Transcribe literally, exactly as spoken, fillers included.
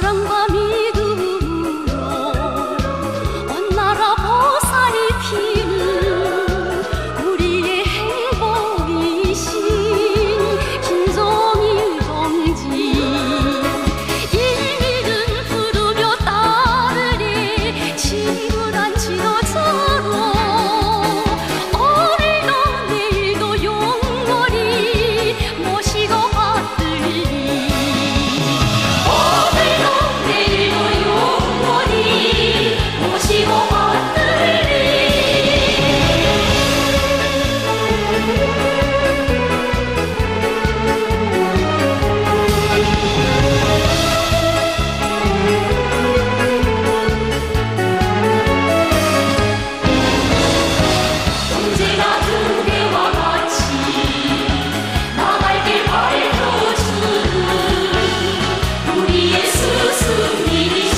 사랑과 믿음으로 온 나라 보살이 피는 우리의 행복이신 김종일 동지 일일은 부르며 따르리 지구란 지도자로 오늘도 내일도 영원히 모시고 받들리 오늘도 내일도 영원히 모시고 받들리 언제나 그대와 같이 나갈 길 밝혀주는 우리의 스승님이신